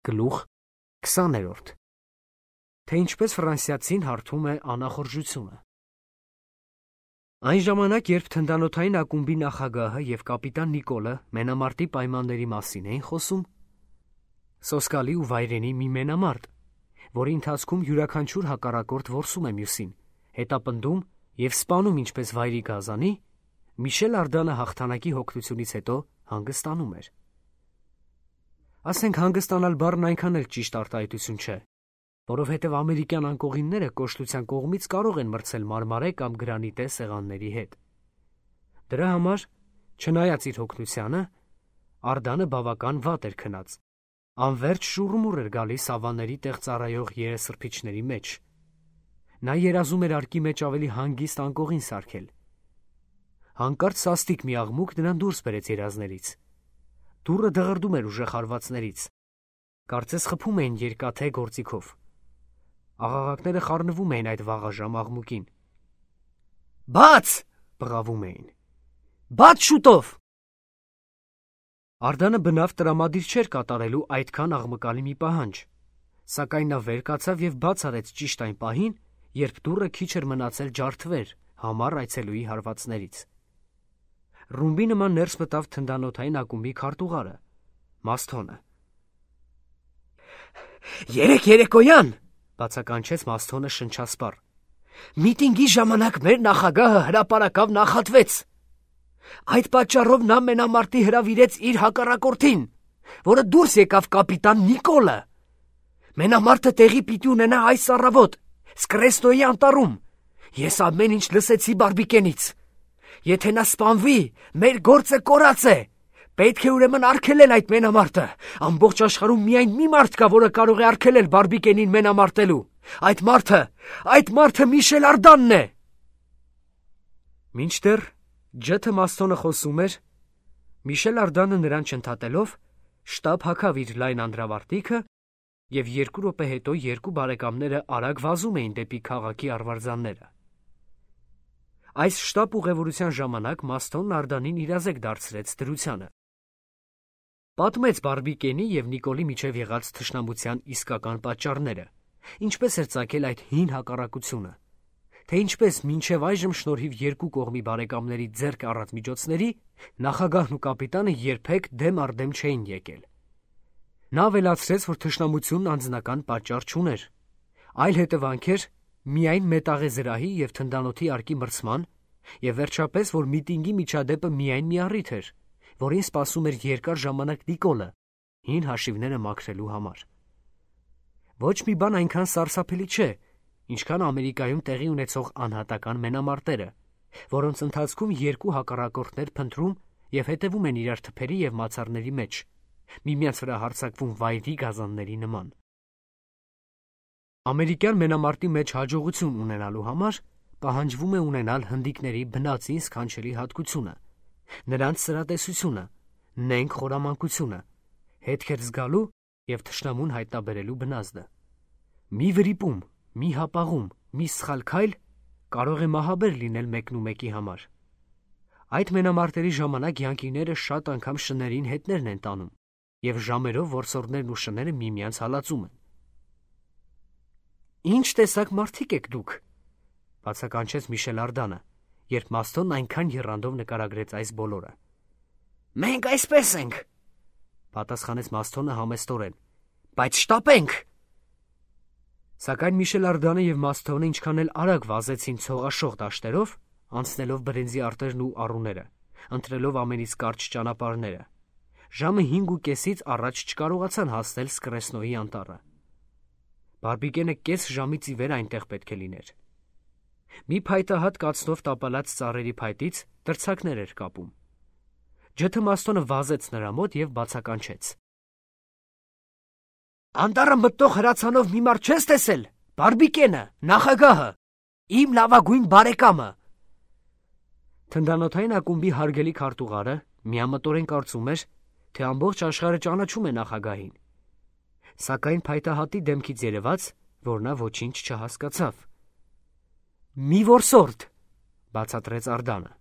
Գլուխ 20-րդ Թե ինչպես ֆրանսիացին հարթում է անախորժությունը։ Այն ժամանակ, երբ թնդանոթային ակումբի նախագահը եւ կապիտան Նիկոլը մենամարտի պայմանների մասին էին խոսում, սոսկալի ու վայրենի մի մենամարտ, որի ընթացքում յուրաքանչյուր հակառակորդ որսում է մյուսին, հետապնդում եւ սպանում ինչպես վայրի գազանի, Միշել Արդանը հաղթանակի հոգնությունից հետո հանգստանում էր։ Ասենք հանգստանալ բառն այնքան էլ ճիշտ արտահայտություն չէ, որովհետև ամերիկյան անկողինները կոշտության կողմից կարող են մրցել մարմարե կամ գրանիտե սեղանների հետ։ Դրա համար, չնայած իր հոգնությանը, Արդանը բավական վատ էր քնած, անվերջ շուռումուռ էր գալիս ավանների տեղ ծառայող երեսրբիչների մեջ։ Նա երազում էր արկի մեջ ավելի հանգիստ անկողին սարքել։ Հանկարծ սաստիկ մի աղմուկ նրան դուրս բերեց երազներից։ Դուռը դղրդում էր ուժեղարվածներից։ Կարծես խփում էին երկաթե գործիքով։ Աղաղակները խառնվում էին այդ վաղաժամ աղմուկին։ Բաց! Բղավում էին։ Բաց շուտով! Արդանը բնավ տրամադիր չէր կատարելու այդքան աղմկալի մի պահանջ, սակայն նա վեր կացավ եւ բաց արեց ճիշտ այն պահին, երբ դուռը քիչ էր մնացել ջարդվեր համառ այցելուի հարվածներից։ Ռումբի նման ներս մտավ թնդանոթային ակումբի քարտուղարը, Մասթոնը։ Երեկոյան, բացականչեց Մասթոնը շնչասպառ, միտինգի ժամանակ մեր նախագահը հրապարակավ նախատվեց։ Այդ պատճառով նա մենամարտի հրավիրեց իր հակառակորդին, որը դուրս եկավ կապիտան Նիկոլը։ Մենամարտը տեղի պիտի ունենա այս առավոտ, Սկրեստոյի անտառում։ Ես ամեն ինչ լսեցի Բարբիկենից։ Եթե նա սպանվի, մեր գործը կորած է։ Պետք է ուրեմն արգելել այդ մենամարտը։ Ամբողջ աշխարհում միայն մի մարդ կա, որը կարող է արգելել Բարբիկենին մենամարտելու։ Այդ մարդը Միշել Արդանն է։ Մինչդեռ Ջեթը Մասթոնը խոսում էր, Միշել Արդանը նրան չընդհատելով, շտապ հագավ իր լայն անդրավարտիքը, եւ 2 րոպե հետո երկու բարեկամները արագ վազում էին դեպի քաղաքի արվարձանները։ Այս շտապ ուղևորության ժամանակ Մասթոնն Արդանին իրազեկ դարձրեց դրությանը։ Պատմեց Բարբիկենի եւ Նիկոլի միջև եղած թշնամության իսկական պատճառները, ինչպես էր ծագել այդ հին հակառակությունը, թե ինչպես մինչև այժմ շնորհիվ երկու կողմի բարեկամների ձեռք առած միջոցների նախագահն ու կապիտանը երբեք դեմ առ դեմ չէին եկել։ Նա ավելացրեց, որ թշնամությունն անձնական պատճառ չուներ, այլ հետևանք էր միայն մետաղե զրահի եւ թնդանոթի արկի մրցման եւ վերջապես, որ միտինգի միջադեպը միայն մի առիթ էր, որին սպասում էր երկար ժամանակ Նիկոլը, հին հաշիվները մաքրելու համար։ Ոչ մի բան այնքան սարսափելի չէ, ինչքան Ամերիկայում տեղի ունեցող անհատական մենամարտերը, որոնց ընթացքում երկու հակառակորդներ փնտրում եւ հետևում են իրար թփերի եւ մացառների մեջ, միմյանց վրա հարձակվում վայրի գազանների նման։ Ամերիկյան մենամարտի մեջ հաջողություն ունենալու համար պահանջվում է ունենալ հնդիկների բնածին սքանչելի հատկությունը, նրանց սրատեսությունը, նենգ խորամանկությունը, հետքեր զգալու եւ թշնամուն հայտնաբերելու բնազդը։ Մի վրիպում, մի հապաղում, մի սխալ քայլ կարող է մահաբեր լինել մեկնումեկի համար։ Այդ մենամարտերի ժամանակ յանկիները շատ անգամ շներին հետներն են տանում եւ ժամերով որսորդներն ու շները միմյանց հալածում են։ Ինչ տեսակ մարդիկ եք դուք, բացականչեց Միշել Արդանը, երբ Մասթոնն այնքան եռանդով նկարագրեց այս բոլորը։ Մենք այսպես ենք, պատասխանեց Մասթոնը համեստորեն, բայց շտապենք։ Սակայն Միշել Արդանը եւ Մասթոնը ինչքան էլ արագ վազեցին ցողաշող դաշտերով, անցնելով բրենզի արտերն ու առուները, ընտրելով ամենից կարճ ճանապարհները, ժամը 5:30-ից առաջ չկարողացան հասնել Սկրեսնոյի անտառը։ Բարբիկենը կես ժամից ի վեր այնտեղ պետք է լիներ։ Մի փայտահատ կացնով տապալած ծառերի փայտից դրցակներ էր կապում։ Ջեթը Մասթոնը վազեց նրա մոտ եւ բացականչեց. Անտառը մտնող հրացանով մի մարդ չես տեսել, Բարբիկենը, նախագահը, իմ լավագույն բարեկամը։ Թնդանոթային ակումբի հարգելի քարտուղարը միամտորեն կարծում էր, թե ամբողջ աշխարհը ճանաչում է նախագահին, սակայն փայտահատի դեմքից երևաց, որ նա ոչինչ չհասկացավ։ Մի որսորդ, բացատրեց Արդանը։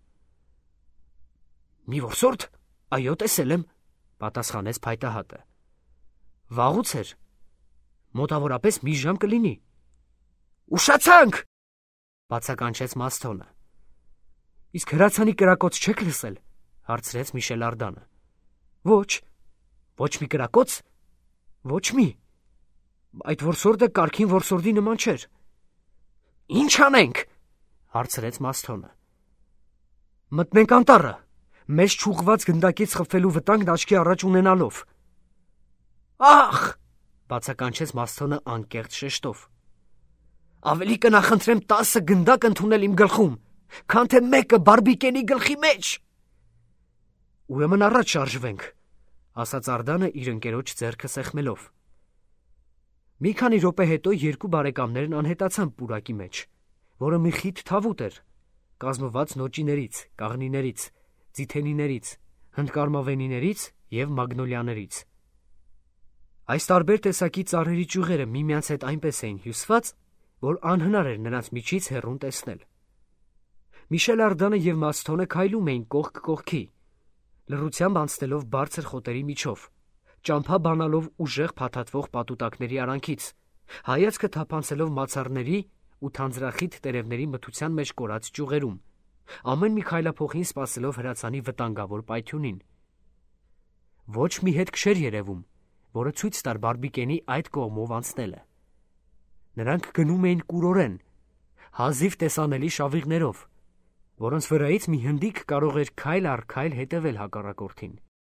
Մի որսորդ, այո, տեսել եմ, պատասխանեց փայտահատը։ Վաղուց էր։ Մոտավորապես մի ժամ կլինի։ Ուշացանք, բացականչեց Մասթոնը։ Իսկ հրացանի կրակոց չեք լսել, հարցրեց Միշել Արդանը։ Ոչ, ոչ մի կրակոց, ոչ մի։ Այդ որսորդը կարգին որսորդի նման չէր։ Ինչ անենք, հարցրեց Մասթոնը։ Մտնենք անտառը, մեզ չուղված գնդակից խփվելու վտանգն աչքի առաջ ունենալով։ Ախ, բացականչեց Մասթոնը անկեղծ շեշտով։ Ավելի կնախընտրեմ 10 գնդակ ընդունել իմ գլխում, քան թե մեկը բարբիկենի գլխի մեջ։ Ուրեմն առաջ շարժվենք, ասաց Արդանը իր ընկերոջ ձեռքը սեղմելով։ Մի քանի րոպե հետո երկու բարեկամներն անհետացան պուրակի մեջ, որը մի խիտ թավուտ էր, կազմված նոճիներից, կաղնիներից, ձիթենիներից, հնդկարմավենիներից և մագնոլիաներից։ Այս տարբեր տեսակի ծառերի ճյուղերը միմյանց հետ այնպես էին հյուսված, որ անհնար էր նրանց միջից հեռուն տեսնել։ Միշել Արդանը և Մասթոնը քայլում էին կողք կողքի, լռությամբ անցնելով բարձր խոտերի միջով, ճամփա բանալով ուժեղ փաթաթվող պատուտակների արանքից, հայացքը թափանցելով մացառների ու թանձրախիտ տերևների մթության մեջ կորած ճյուղերում, ամեն մի քայլափոխին սպասելով հրացանի վտանգավոր պայթյունին։ Ոչ մի հետք չէր երևում, որը ցույց տար բարբիկենի այդ կողմով անցնելը։ Նրանք գնում էին կուրորեն, հազիվ տեսանելի շավիղներով, որոնց վրայից մի հնդիկ կարող էր քայլ առ քայլ հետևել հակառակորդին։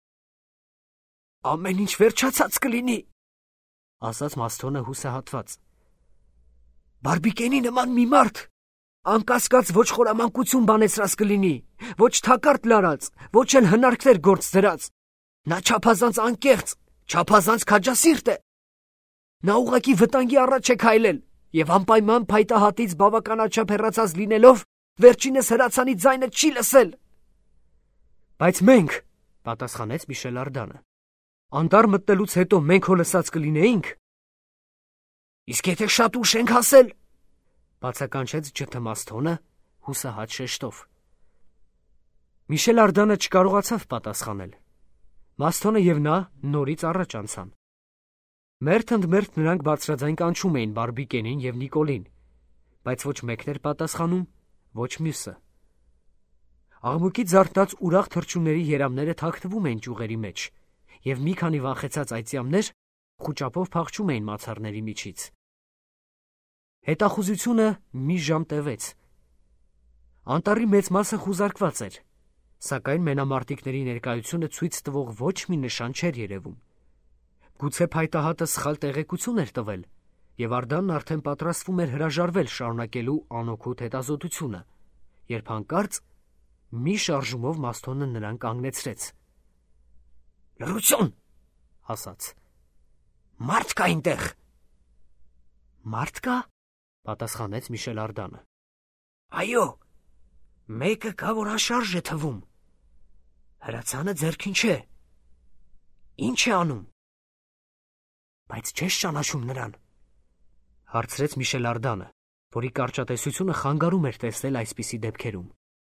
Ամեն ինչ վերջացած կլինի, ասաց Մասթոնը հուսահատված։ Բարբիկենի նման մի մարդ, անկասկած ոչ խորամանկություն բանեցրած կլինի, ոչ թակարդ լարած, ոչ էլ հնարքներ գործ դրած։ Նա չափազանց անկեղծ, չափազանց քաջասիրտ է։ Նա ուղղակի վտանգի առաջ է քայլել և անպայման փայտահատից բավականաչափ հեռացած լինելով վերջինս հրացանի ձայնը չի լսել։ Բայց մենք, պատասխանեց Միշել Արդանը, անտառ մտնելուց հետո մենք հո լսած կլինեինք։ Իսկ եթե շատ ուշ ենք հասել, բացականչեց ջթը Մասթոնը հուսահատ շեշտով։ Միշել Արդանը չկարողացավ պատասխանել։ Մասթոնը և նա նորից առաջ անցան։ Մերթ ընդ մերթ նրանք բարձրաձայն կանչում էին Բարբիկենին և Նիկոլին, բայց ոչ մեկն էր պատասխանում, ոչ մյուսը։ Աղմուկից զարթնած ուրախ թռչունների երամները թաքնվում էին ճյուղերի մեջ, և մի քանի վախեցած այծյամներ խուճապով փախչում էին մացառների միջից։ Հետախուզությունը մի ժամ տևեց։ Անտառի մեծ մասը խուզարկված էր, սակայն մենամարտիկների ներկայությունը ցույց տվող ոչ մի նշան չէր երևում։ Գուցե փայտահատը սխալ տեղեկություն էր տվել, և Արդանն արդեն պատրաստվում էր հրաժարվել շարունակելու անօգուտ հետազոտությունը, երբ հանկարծ մի շարժումով Մասթոնը նրան կանգնեցրեց։ Լռություն, ասաց։ Մարդ կա այնտեղ։ Մարդ կա, պատասխանեց Միշել Արդանը։ Այո, մեկը կա, որ անշարժ է թվում։ Հրացանը ձեռքին չէ։ Ինչ է անում։ Բայց չես ճանաչում նրան, հարցրեց Միշել Արդանը, որի կարճատեսությունը խանգարում էր տեսնել այսպիսի դեպքերում։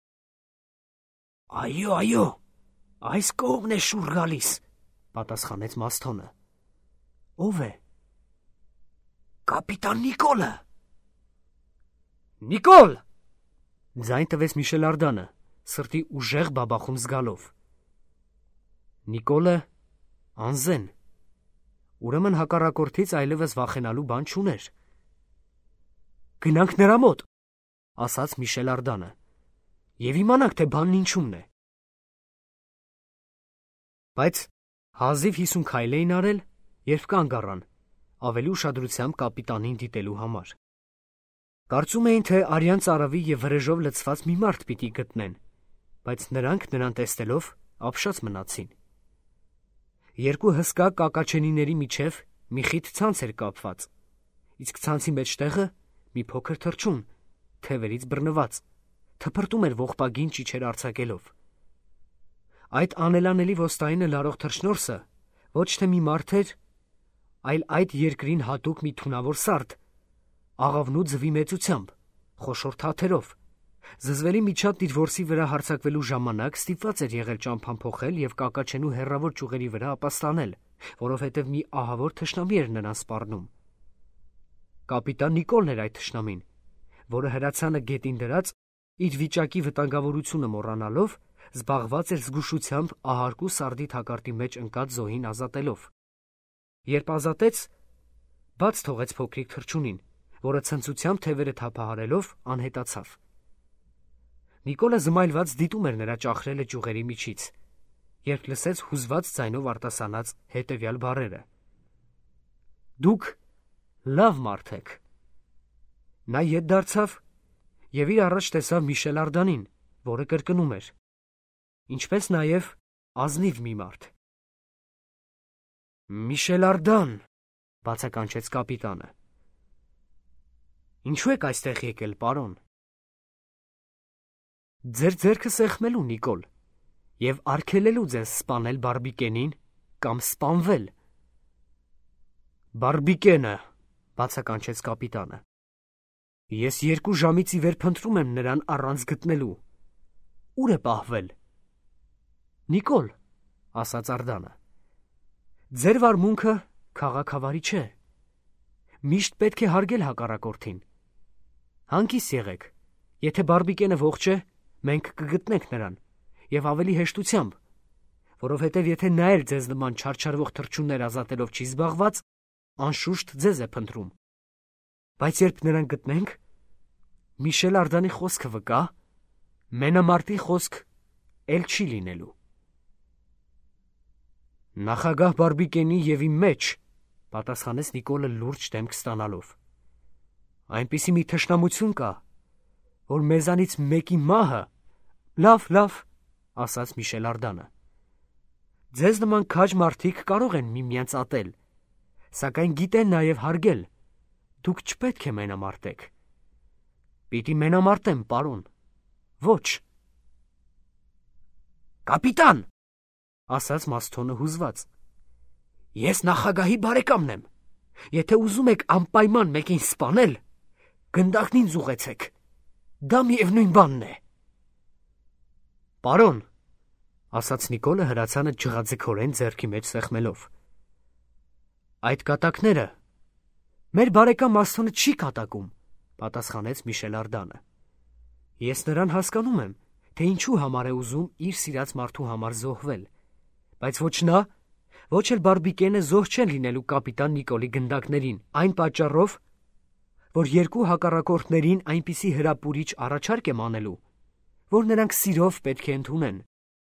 Այո, այս կողմն է շուռ գալիս, պատասխանեց Մասթոնը։ Ո՞վ է։ Կապիտան Նիկոլը։ Նիկոլ, ձայն տվեց Միշել Արդանը, սրտի ուժեղ բաբախում զգալով։ Նիկոլը անզեն։ Ուրեմն հակառակորդից այլևս վախենալու բան չուներ։ Գնանք նրա մոտ, ասաց Միշել Արդանը, և իմանանք, թե բանն ինչումն է։ Բայց հազիվ 50 քայլ էին արել, երբ կանգ առան, ավելի ուշադրությամբ կապիտանին դիտելու համար։ Կարծում էին, թե արյան ծարավի և վրեժով լցված մի մարդ պիտի գտնեն, բայց նրանք նրան տեսնելով ապշած մնացին։ Երկու հսկա կակաչենիների միջև մի խիտ ցանց էր կապված, իսկ ցանցի մեջտեղը մի փոքր թռչուն, թևերից բռնված, թփրտում էր ողբագին ճիչեր արձակելով։ Այդ անելանելի ոստայինը լարող թռչնորսը ոչ թե մի մարդ էր, այլ այդ երկրին հատուկ մի թունավոր սարդ, աղավնու ձվի մեծությամբ, խոշոր թաթերով, զզվելի միջատ իր որսի վրա հարձակվելու ժամանակ ստիպված էր եղել ճամփան փոխել և կակաչենու հեռավոր ճյուղերի վրա ապաստանել, որովհետև մի ահավոր թշնամի էր նրան սպառնում։ Կապիտան Նիկոլն էր այդ թշնամին, որը հրացանը գետին դրած, իր վիճակի վտանգավորությունը մոռանալով, զբաղված էր զգուշությամբ ահարկու սարդի թակարդի մեջ ընկած զոհին ազատելով։ Երբ ազատեց, բաց թողեց փոքրիկ թռչունին, որը ցնծությամբ թևերը թափահարելով անհետացավ։ Նիկոլը զմայլված դիտում էր նրա ճախրելը ճյուղերի միջից, երբ լսեց հուզված ձայնով արտասանած հետևյալ բառերը. «Դուք լավ մարդ եք»։ Նա ետ դարձավ և իր առաջ տեսավ Միշել Արդանին, որը կրկնում էր. ինչպես նաև ազնիվ մի մարդ։ «Միշել Արդան», բացականչեց կապիտանը։ «Ինչու եք այստեղ եկել, պարոն»։ «Ձեր ձեռքը սեղմելու, Նիկոլ, և արգելելու ձեզ սպանել Բարբիկենին կամ սպանվել»։ «Բարբիկենը», բացականչեց կապիտանը։ «Ես 2 ժամից ի վեր փնտրում եմ նրան առանց գտնելու։ Ո՞ւր է պահվել»։ «Նիկոլ», ասաց Արդանը, «ձեր վարմունքը քաղաքավարի չէ։ Միշտ պետք է հարգել հակառակորդին։ Հանգիստ եղեք, եթե Բարբիկենը ողջ է, մենք կգտնենք նրան, և ավելի հեշտությամբ, որովհետև եթե նա էլ ձեզ նման չարչարվող թռչուններ ազատելով չի զբաղված, անշուշտ ձեզ է փնտրում։ Բայց երբ նրան գտնենք, Միշել Արդանի խոսքը վկա, մենամարտի խոսք էլ չի լինելու»։ «Նախագահ Բարբիկենի և իմ մեջ», պատասխանեց Նիկոլը լուրջ դեմք ստանալով, «այնպիսի մի թշնամություն կա, որ մեզանից մեկի մահը...» Լավ, ասաց Միշել Արդանը, «ձեզ նման քաջ մարդիկ կարող են միմյանց ատել, սակայն գիտեն նաև հարգել, դուք չպետք է մենամարտեք»։ «Պիտի մենամարտեմ, պարոն, ոչ»։ «Կապիտան», ասաց Մասթոնը հուզված, «ես նախագահի բարեկամն եմ, եթե ուզում եք անպայման մեկին սպանել, գնդակն ինձ ուղղեցեք, դա միևնույն բանն է»։ «Պարոն», ասաց Նիկոլը հրացանը ջղաձգորեն ձեռքի մեջ սեղմելով, «այդ կատակները մեր բարեկամ Մասթոնը չի կատակում», պատասխանեց Միշել Արդանը։ «Ես նրան հասկանում եմ, թե ինչու համար է ուզում իր սիրած մարդու համար զոհվել, բայց ոչ նա, ոչ էլ Բարբիկենը զոհ չեն լինելու կապիտան Նիկոլի գնդակներին, այն պատճառով, որ 2 հակառակորդներին այնպիսի հրապուրիչ առաջարկ եմ անելու, որ նրանք սիրով պետք է ընդունեն»։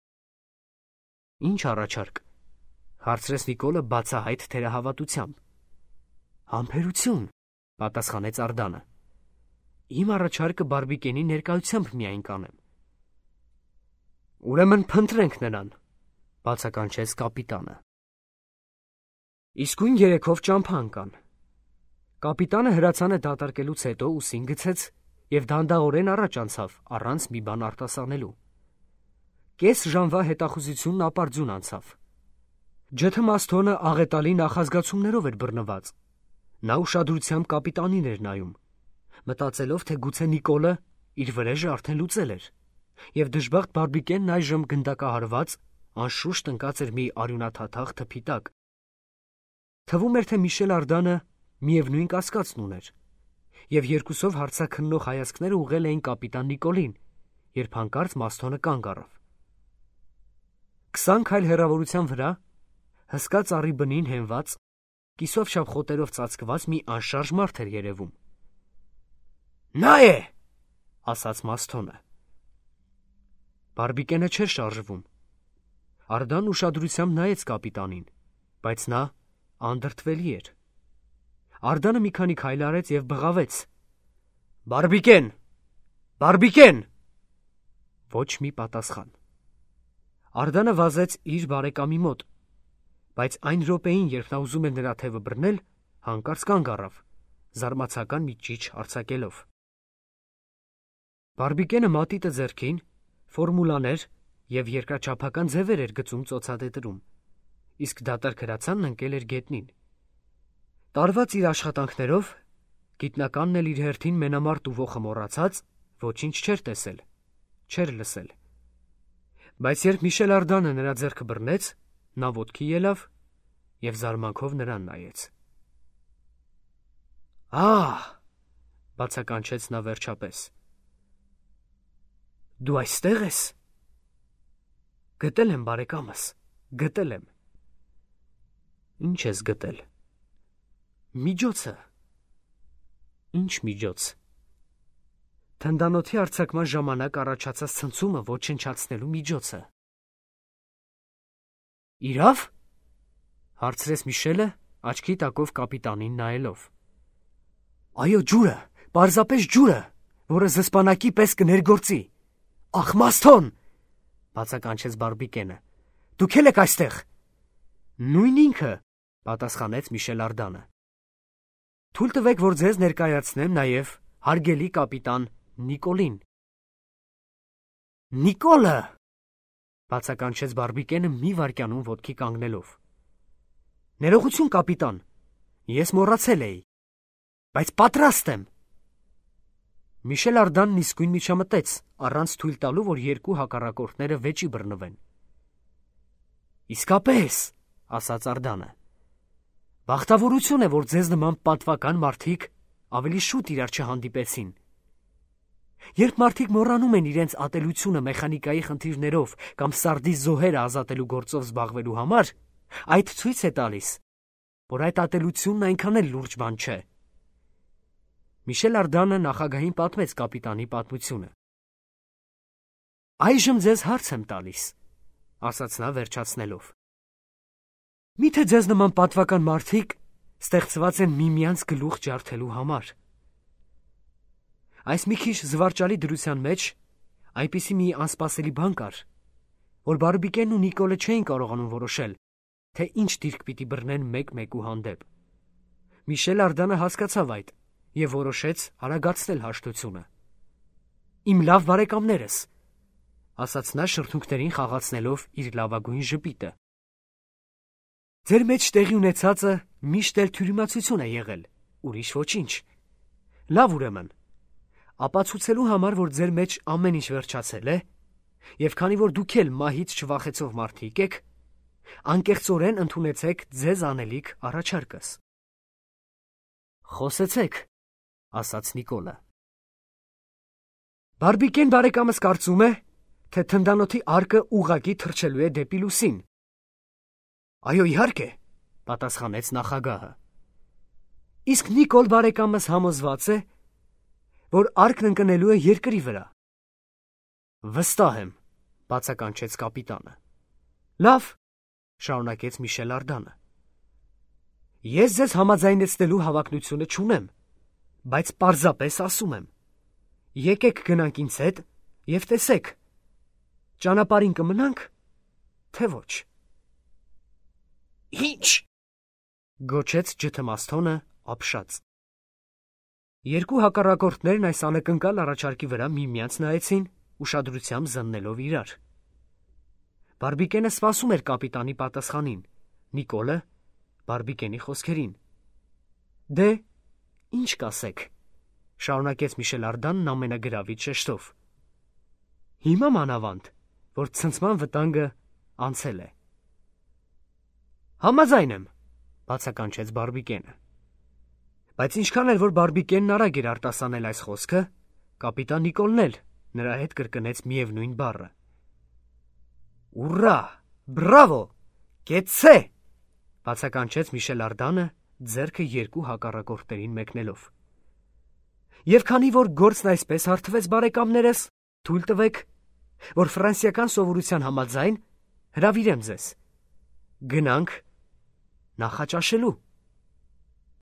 «Ինչ առաջարկ», հարցրեց Նիկոլը բացահայտ թերահավատությամբ։ «Համբերություն», պատասխանեց Արդանը։ «Իմ առաջարկը Բարբիկենի ներկայությամբ միայն կանեմ»։ «Ուրեմն փնտրենք նրան», բացականչեց կապիտանը։ Իսկույն 3-ով ճամփա ընկան։ Կապիտանը հրացանը դատարկելուց հետո ուսին գցեց և դանդաղորեն առաջ անցավ առանց մի բան արտասանելու։ Կես ժամվա հետախուզությունն ապարդյուն անցավ։ Ջթը Մասթոնը աղետալի նախազգացումներով էր բռնված։ Նա ուշադրությամբ կապիտանին էր նայում, մտածելով, թե գուցե Նիկոլը իր վրեժը արդեն լուծել էր, և դժբախտ Բարբիկենն այժմ գնդակահարված, անշուշտ ընկած էր մի արյունաթաթախ թփի տակ։ Թվում էր, թե Միշել Արդանը միևնույն կասկածն ուներ, և երկուսով հարցաքննող հայացքները ուղղել էին կապիտան Նիկոլին, երբ հանկարծ Մասթոնը կանգ առավ։ 20 քայլ հեռավորության վրա, հսկա ծառի բնին հենված, կիսով չափ խոտերով ծածկված մի անշարժ մարդ էր երևում։ «Նա է», ասաց Մասթոնը։ Բարբիկենը չէր շարժվում։ Արդանն ուշադրությամբ նայեց կապիտանին, բայց նա անդրդվելի էր։ Արդանը մի քանի քայլ արեց և բղավեց. «Բարբիկեն, Բարբիկեն»։ Ոչ մի պատասխան։ Արդանը վազեց իր բարեկամի մոտ, բայց այն րոպեին, երբ նա ուզում էր նրա թևը բռնել, հանկարծ կանգ առավ, զարմացական մի ճիչ արձակելով։ Բարբիկենը մատիտը ձեռքին, ֆորմուլաներ և երկրաչափական ձևեր էր գծում ծոցադետրում, իսկ դատարկ հրացանն ընկել էր գետնին։ Տարված իր աշխատանքներով, գիտնականն էլ իր հերթին մենամարտ ու ոխը մոռացած, ոչինչ չէր տեսել, չէր լսել։ Բայց երբ Միշել Արդանը նրա ձեռքը բռնեց, նա ոտքի ելավ և զարմանքով նրան նայեց։ «Ահ», բացականչեց նա վերջապես, «դու այստեղ ես»։ «Գտել եմ, բարեկամս, գտել եմ»։ «Ինչ ես գտել»։ «Միջոցը»։ «Ինչ միջոց»։ «Թնդանոթի արձակման ժամանակ առաջացած ցնցումը ոչնչացնելու միջոցը»։ «Իրավ»։ հարցրեց Միշելը, աչքի տակով կապիտանին նայելով։ «Այո, ջուրը, պարզապես ջուրը, որը զսպանակի պես կներգործի»։ «Ախ, Մասթոն», բացականչեց Բարբիկենը, «դուք էլ եք այստեղ»։ «Նույն ինքը», պատասխանեց Միշել Արդանը։ «Թույլ տվեք, որ ձեզ ներկայացնեմ նաև հարգելի կապիտան Նիկոլին»։ «Նիկոլը», բացականչեց Բարբիկենը մի վայրկյանում ոտքի կանգնելով։ «Ներողություն, կապիտան, ես մոռացել էի, բայց պատրաստ եմ»։ Միշել Արդանն իսկույն միջամտեց, առանց թույլ տալու, որ երկու հակառակորդները վեճի բռնվեն։ «Իսկապես», ասաց Արդանը, «բախտավորություն է, որ ձեզ նման պատվական մարդիկ ավելի շուտ իրար չհանդիպեցին։ Երբ մարդիկ մոռանում են իրենց ատելությունը մեխանիկայի խնդիրներով կամ սարդի զոհերը ազատելու գործով զբաղվելու համար, այդ ցույց է տալիս, որ այդ ատելությունն այնքան էլ լուրջ բան չէ»։ Միշել Արդանը նախագահին պատմեց կապիտանի պատմությունը։ «Այժմ ձեզ հարց եմ տալիս», ասաց նա վերջացնելով։ «Միթե ձեզ նման պատվական մարդիկ ստեղծված են միմյանց գլուխ ջարդելու համար։ Այս մի քիչ զվարճալի դրության մեջ այնպիսի մի անսպասելի բան կար, որ Բարբիկենն ու Նիկոլը չէին կարողանում որոշել, թե ինչ դիրք պիտի բռնեն մեկ-մեկու հանդեպ։ Միշել Արդանը հասկացավ այդ և որոշեց արագացնել հաշտությունը։ «Իմ լավ բարեկամներս», ասաց նա շրթունքներին խաղացնելով իր լավագույն ժպիտը, «ձեր մեջ տեղի ունեցածը միշտ էլ թյուրիմացություն է եղել, ուրիշ ոչինչ։ Լավ, ուրեմն, ապացուցելու համար, որ ձեր մեջ ամեն ինչ վերջացել է, և քանի որ դուք էլ մահից չվախեցող մարդիկ եք, անկեղծորեն ընդունեցեք ձեզ անելիք առաջարկս»։ «Խոսեցեք», ասաց Նիկոլը։ «Բարբիկեն բարեկամս կարծում է, թե թնդանոթի արկը ուղղակի թռչելու է դեպի լուսին»։ «Այո, իհարկե», պատասխանեց նախագահը։ «Իսկ Նիկոլ բարեկամս համոզված է, որ արկն ընկնելու է երկրի վրա»։ «Վստահ եմ», բացականչեց կապիտանը։ «Լավ», շարունակեց Միշել Արդանը, «ես ձեզ համաձայնեցնելու հավակնությունը չունեմ, բայց պարզապես ասում եմ. եկեք գնանք ինձ հետ և տեսեք, ճանապարհին կմնանք, թե ոչ»։ «Ի՞նչ», գոչեց ջթմասթոնը ապշած։ Երկու հակառակորդներն այս անակնկալ առաջարկի վրա միմյանց նայեցին, ուշադրությամբ զննելով իրար։ Բարբիկենը սպասում էր կապիտանի պատասխանին, Նիկոլը Բարբիկենի խոսքերին։ «Դե, ինչ կասեք», շարունակեց Միշել Արդանն ամենագրավիչ շեշտով։ «Հիմա մանավանդ, որ ցնցման վտանգը անցել է»։ «Համաձայն եմ», բացականչեց Բարբիկենը։ Բայց ինչքան էլ որ Բարբիկենն արագ էր արտասանել այս խոսքը, կապիտան Նիկոլն էլ նրա հետ կրկնեց միևնույն բառը։ «Ուռա, բրավո, կեցցե», բացականչեց Միշել Արդանը, ձեռքը երկու հակառակորդներին մեկնելով։ «Եվ քանի որ գործն այսպես հարթվեց, բարեկամներս, թույլ տվեք, որ ֆրանսիական սովորության համաձայն հրավիրեմ ձեզ. գնանք նախաճաշելու»։